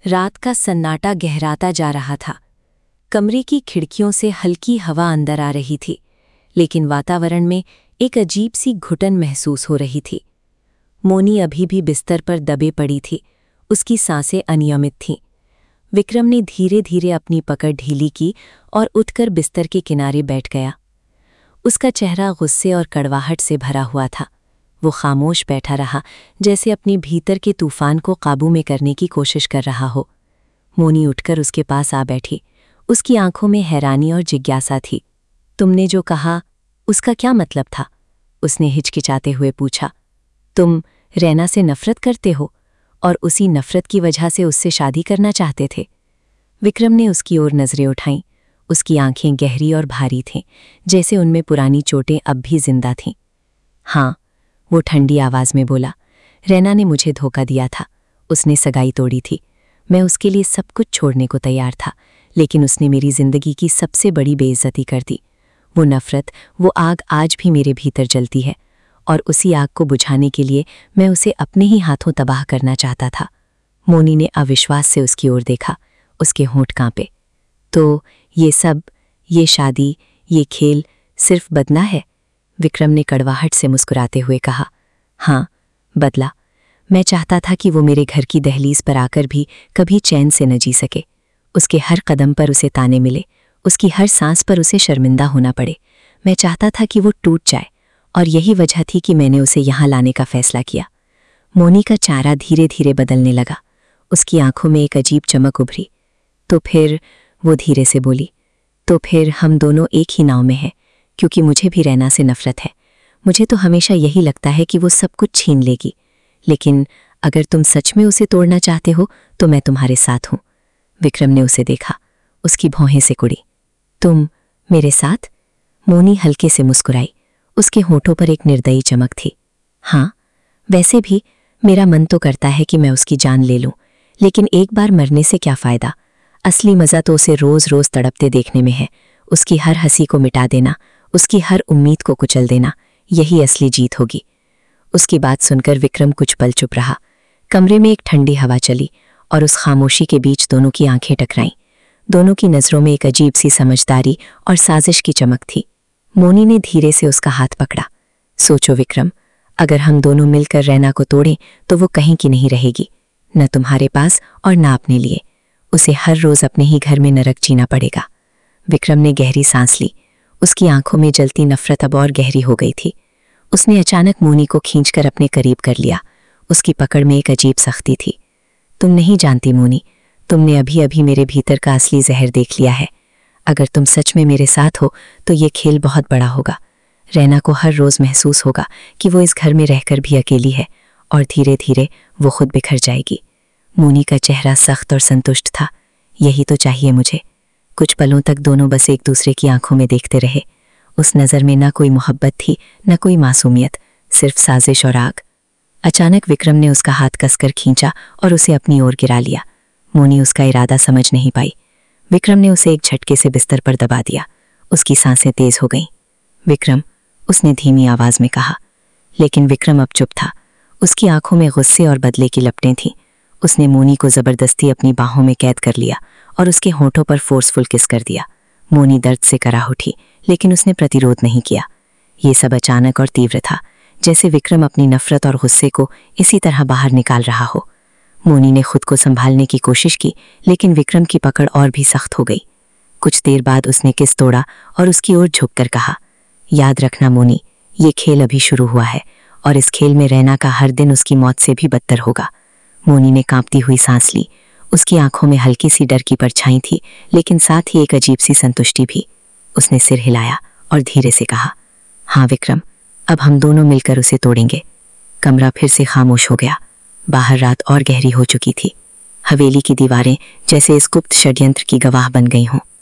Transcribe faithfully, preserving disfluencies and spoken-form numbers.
रात का सन्नाटा गहराता जा रहा था। कमरे की खिड़कियों से हल्की हवा अंदर आ रही थी, लेकिन वातावरण में एक अजीब सी घुटन महसूस हो रही थी। मोनी अभी भी बिस्तर पर दबे पड़ी थी, उसकी सांसें अनियमित थीं। विक्रम ने धीरे धीरे अपनी पकड़ ढीली की और उठकर बिस्तर के किनारे बैठ गया। उसका चेहरा गुस्से और कड़वाहट से भरा हुआ था। वो खामोश बैठा रहा, जैसे अपने भीतर के तूफान को काबू में करने की कोशिश कर रहा हो। मोनी उठकर उसके पास आ बैठी। उसकी आंखों में हैरानी और जिज्ञासा थी। तुमने जो कहा, उसका क्या मतलब था? उसने हिचकिचाते हुए पूछा। तुम रैना से नफरत करते हो और उसी नफरत की वजह से उससे शादी करना चाहते थे? विक्रम ने उसकी ओर नजरें उठाईं। उसकी आंखें गहरी और भारी थीं, जैसे उनमें पुरानी चोटें अब भी जिंदा थीं। हाँ, वो ठंडी आवाज में बोला। रैना ने मुझे धोखा दिया था। उसने सगाई तोड़ी थी। मैं उसके लिए सब कुछ छोड़ने को तैयार था, लेकिन उसने मेरी जिंदगी की सबसे बड़ी बेइज्जती कर दी। वो नफरत, वो आग आज भी मेरे भीतर जलती है, और उसी आग को बुझाने के लिए मैं उसे अपने ही हाथों तबाह करना चाहता था। मोनी ने अविश्वास से उसकी ओर देखा। उसके होंठ कांपे। तो ये सब, ये शादी, ये खेल सिर्फ बदला है? विक्रम ने कड़वाहट से मुस्कुराते हुए कहा। हाँ, बदला। मैं चाहता था कि वो मेरे घर की दहलीज पर आकर भी कभी चैन से न जी सके। उसके हर कदम पर उसे ताने मिले, उसकी हर सांस पर उसे शर्मिंदा होना पड़े। मैं चाहता था कि वो टूट जाए, और यही वजह थी कि मैंने उसे यहाँ लाने का फैसला किया। मोनी का चेहरा धीरे धीरे बदलने लगा। उसकी आंखों में एक अजीब चमक उभरी। तो फिर, वो धीरे से बोली, तो फिर हम दोनों एक ही नाव में हैं, क्योंकि मुझे भी रैना से नफरत है। मुझे तो हमेशा यही लगता है कि वो सब कुछ छीन लेगी, लेकिन अगर तुम सच में उसे तोड़ना चाहते हो तो मैं तुम्हारे साथ हूं। विक्रम ने उसे देखा। उसकी भौहें सिकुड़ी। तुम मेरे साथ? मोनी हल्के से मुस्कुराई। उसके होठों पर एक निर्दयी चमक थी। हाँ, वैसे भी मेरा मन तो करता है कि मैं उसकी जान ले लूं, लेकिन एक बार मरने से क्या फायदा? असली मजा तो उसे रोज रोज तड़पते देखने में है। उसकी हर हंसी को मिटा देना, उसकी हर उम्मीद को कुचल देना, यही असली जीत होगी। उसकी बात सुनकर विक्रम कुछ पल चुप रहा। कमरे में एक ठंडी हवा चली, और उस खामोशी के बीच दोनों की आंखें टकराईं। दोनों की नजरों में एक अजीब सी समझदारी और साजिश की चमक थी। मोनी ने धीरे से उसका हाथ पकड़ा। सोचो विक्रम, अगर हम दोनों मिलकर रैना को तोड़ें तो वो कहीं की नहीं रहेगी, न तुम्हारे पास और न अपने लिए। उसे हर रोज अपने ही घर में नरक जीना पड़ेगा। विक्रम ने गहरी सांस ली। उसकी आंखों में जलती नफरत अब और गहरी हो गई थी। उसने अचानक मोनी को खींचकर अपने करीब कर लिया। उसकी पकड़ में एक अजीब सख्ती थी। तुम नहीं जानती मोनी, तुमने अभी अभी मेरे भीतर का असली जहर देख लिया है। अगर तुम सच में मेरे साथ हो तो ये खेल बहुत बड़ा होगा। रैना को हर रोज महसूस होगा कि वो इस घर में रहकर भी अकेली है, और धीरे धीरे वो खुद बिखर जाएगी। मोनी का चेहरा सख्त और संतुष्ट था। यही तो चाहिए मुझे। कुछ पलों तक दोनों बस एक दूसरे की आंखों में देखते रहे। उस नज़र में ना कोई मोहब्बत थी, न कोई मासूमियत, सिर्फ साजिश और आग। अचानक विक्रम ने उसका हाथ कसकर खींचा और उसे अपनी ओर गिरा लिया। मोनी उसका इरादा समझ नहीं पाई। विक्रम ने उसे एक झटके से बिस्तर पर दबा दिया। उसकी सांसें तेज हो गईं। विक्रम, उसने धीमी आवाज में कहा। लेकिन विक्रम अब चुप था। उसकी आंखों में गुस्से और बदले की लपटें थीं। उसने मोनी को जबरदस्ती अपनी बाहों में कैद कर लिया और उसके होठों पर फोर्सफुल किस कर दिया। मोनी दर्द से कराह उठी, लेकिन उसने प्रतिरोध नहीं किया। ये सब अचानक और तीव्र था, जैसे विक्रम अपनी नफरत और गुस्से को इसी तरह बाहर निकाल रहा हो। मोनी ने खुद को संभालने की कोशिश की, लेकिन विक्रम की पकड़ और भी सख्त हो गई। कुछ देर बाद उसने किस तोड़ा और उसकी ओर झुककर कहा, याद रखना मोनी, ये खेल अभी शुरू हुआ है, और इस खेल में रैना का हर दिन उसकी मौत से भी बदतर होगा। मोनी ने कांपती हुई सांस ली। उसकी आंखों में हल्की सी डर की परछाई थी, लेकिन साथ ही एक अजीब सी संतुष्टि भी। उसने सिर हिलाया और धीरे से कहा, हाँ विक्रम, अब हम दोनों मिलकर उसे तोड़ेंगे। कमरा फिर से खामोश हो गया। बाहर रात और गहरी हो चुकी थी। हवेली की दीवारें जैसे इस गुप्त षड्यंत्र की गवाह बन गई हों।